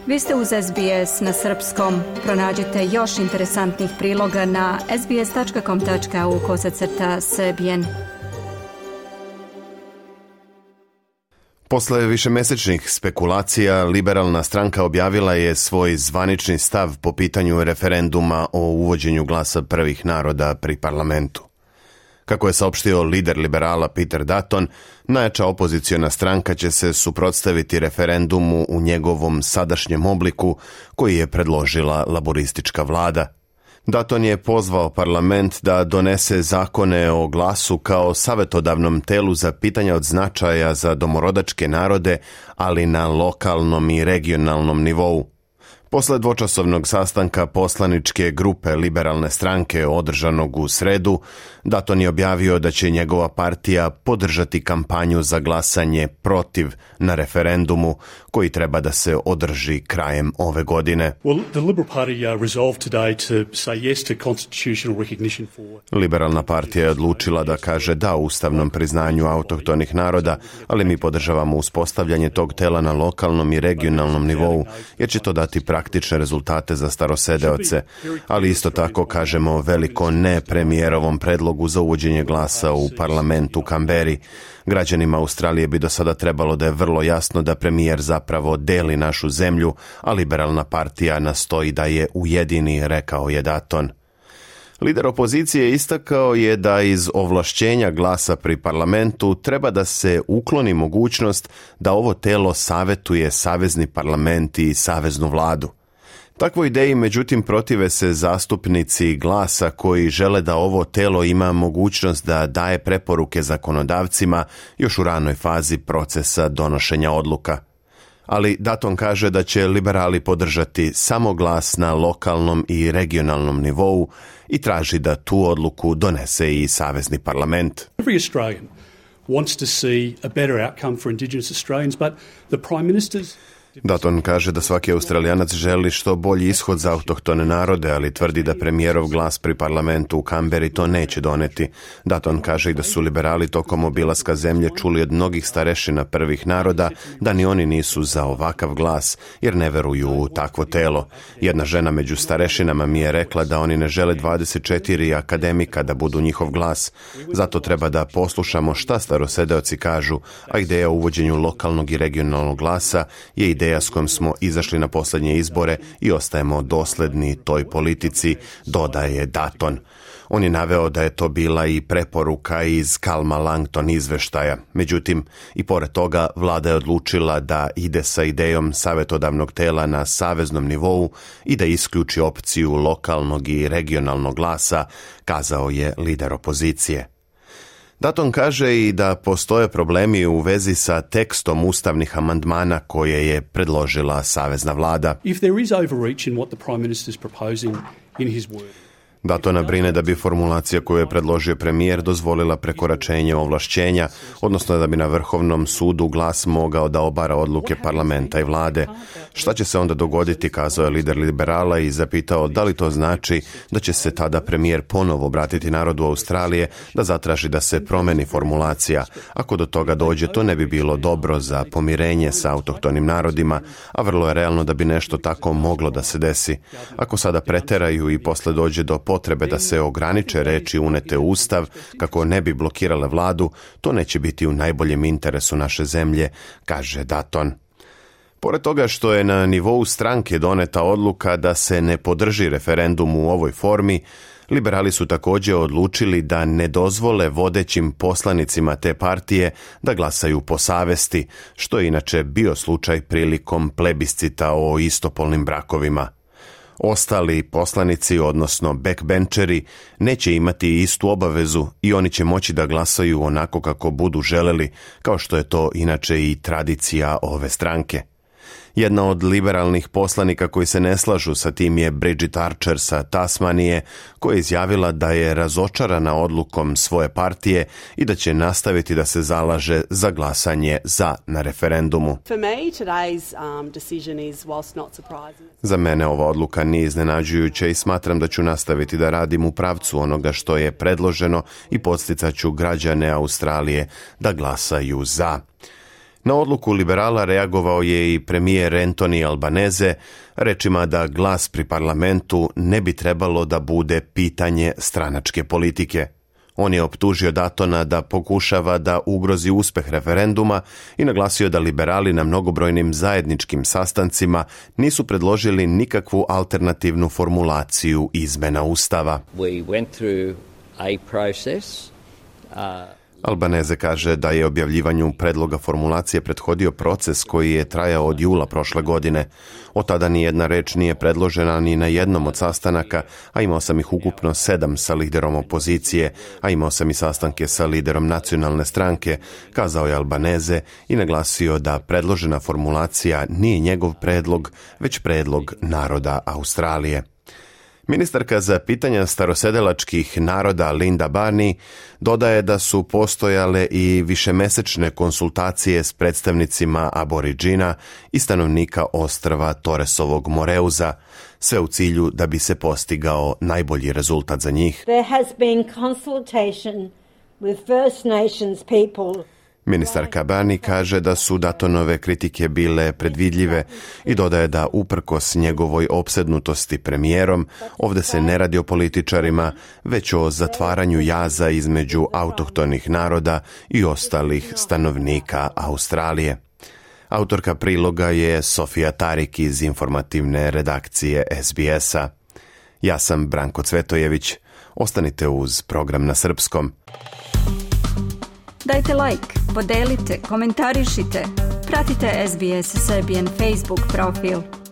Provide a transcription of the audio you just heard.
Vi ste uz SBS na srpskom. Pronađite još interesantnih priloga na sbs.com.au/srbijen. Posle višemesečnih spekulacija, Liberalna stranka objavila je svoj zvanični stav po pitanju referenduma o uvođenju glasa prvih naroda pri parlamentu. Kako je saopštio lider liberala Peter Dutton, najjača opoziciona stranka će se suprotstaviti referendumu u njegovom sadašnjem obliku koji je predložila laboristička vlada. Dutton je pozvao parlament da donese zakone o glasu kao savetodavnom telu za pitanja od značaja za domorodačke narode, ali na lokalnom i regionalnom nivou. Posle dvočasovnog sastanka poslaničke grupe Liberalne stranke održanog u sredu, Dutton je objavio da će njegova partija podržati kampanju za glasanje protiv na referendumu koji treba da se održi krajem ove godine. Liberalna partija je odlučila da kaže da ustavnom priznanju autohtonih naroda, ali mi podržavamo uspostavljanje tog tela na lokalnom i regionalnom nivou, jer će to dati praktične rezultate za starosedeoce, ali isto tako kažemo veliko ne premijerovom predlogu za uvođenje glasa u parlamentu u Kamberi. Građanima Australije bi do sada trebalo da je vrlo jasno da premijer zapravo deli našu zemlju, a Liberalna partija nastoji da je ujedini, rekao je Dutton. Lider opozicije istakao je da iz ovlašćenja glasa pri parlamentu treba da se ukloni mogućnost da ovo telo savetuje savezni parlament i saveznu vladu. Takvoj ideji, međutim, protive se zastupnici glasa koji žele da ovo telo ima mogućnost da daje preporuke zakonodavcima još u ranoj fazi procesa donošenja odluka. Ali Dutton kaže da će liberali podržati samo glas na lokalnom i regionalnom nivou i traži da tu odluku donese i savezni parlament. Every Australian wants to see a better outcome for Indigenous Australians, but the Prime Minister's Dutton kaže da svaki Australijanac želi što bolji ishod za autohtone narode, ali tvrdi da premijerov glas pri parlamentu u Kamberi to neće doneti. Dutton kaže i da su liberali tokom obilaska zemlje čuli od mnogih starešina prvih naroda da ni oni nisu za ovakav glas, jer ne veruju u takvo telo. Jedna žena među starešinama mi je rekla da oni ne žele 24 akademika da budu njihov glas. Zato treba da poslušamo šta starosedeoci kažu, a ideja o uvođenju lokalnog i regionalnog glasa je ideja s kojom smo izašli na posljednje izbore i ostajemo dosledni toj politici, dodaje Dutton. On je naveo da je to bila i preporuka iz Kalma-Langton izveštaja. Međutim, i pored toga, vlada je odlučila da ide sa idejom savetodavnog tela na saveznom nivou i da isključi opciju lokalnog i regionalnog glasa, kazao je lider opozicije. Dutton kaže i da postoje problemi u vezi sa tekstom ustavnih amandmana koje je predložila savezna vlada. If there is overreach in what the Prime Minister is proposing in his word. Dutton brine da bi formulacija koju je predložio premijer dozvolila prekoračenje ovlašćenja, odnosno da bi na Vrhovnom sudu glas mogao da obara odluke parlamenta i vlade. Šta će se onda dogoditi, kazao je lider liberala i zapitao da li to znači da će se tada premijer ponovo obratiti narodu Australije da zatraži da se promeni formulacija. Ako do toga dođe, to ne bi bilo dobro za pomirenje sa autohtonim narodima, a vrlo je realno da bi nešto tako moglo da se desi. Ako sada preteraju i posle dođe do potrebe da se ograniče reči unete u Ustav kako ne bi blokirale vladu, to neće biti u najboljem interesu naše zemlje, kaže Dutton. Pored toga što je na nivou stranke doneta odluka da se ne podrži referendum u ovoj formi, liberali su također odlučili da ne dozvole vodećim poslanicima te partije da glasaju po savesti, što je inače bio slučaj prilikom plebiscita o istopolnim brakovima. Ostali poslanici, odnosno backbencheri, neće imati istu obavezu i oni će moći da glasaju onako kako budu želeli, kao što je to inače i tradicija ove stranke. Jedna od liberalnih poslanika koji se ne slažu sa tim je Bridget Archer sa Tasmanije, koja je izjavila da je razočarana odlukom svoje partije i da će nastaviti da se zalaže za glasanje za na referendumu. Za mene ova odluka nije iznenađujuća i smatram da ću nastaviti da radim u pravcu onoga što je predloženo i podsticaću građane Australije da glasaju za. Na odluku liberala reagovao je i premijer Anthony Albanese rečima da glas pri parlamentu ne bi trebalo da bude pitanje stranačke politike. On je optužio Duttona da pokušava da ugrozi uspeh referenduma i naglasio da liberali na mnogobrojnim zajedničkim sastancima nisu predložili nikakvu alternativnu formulaciju izmena Ustava. We went through a process. Albanese kaže da je objavljivanju predloga formulacije prethodio proces koji je trajao od jula prošle godine. Od tada ni jedna reč nije predložena ni na jednom od sastanaka, a imao sam ih ukupno 7 sa liderom opozicije, a imao sam i sastanke sa liderom nacionalne stranke, kazao je Albanese i naglasio da predložena formulacija nije njegov predlog, već predlog naroda Australije. Ministarka za pitanja starosedelačkih naroda Linda Burney dodaje da su postojale i višemesečne konsultacije s predstavnicima aboriđina i stanovnika ostrva Torresovog Moreuza, sve u cilju da bi se postigao najbolji rezultat za njih. There has been consultation with First Nations people. Ministarka Burney kaže da su Duttonove kritike bile predvidljive i dodaje da uprkos njegovoj opsednutosti premijerom, ovdje se ne radi o političarima, već o zatvaranju jaza između autohtonih naroda i ostalih stanovnika Australije. Autorka priloga je Sofija Tarik iz informativne redakcije SBS-a. Ja sam Branko Cvetojević. Ostanite uz program na srpskom. Dajte like, podelite, komentarišite, pratite SBS Serbian Facebook profil.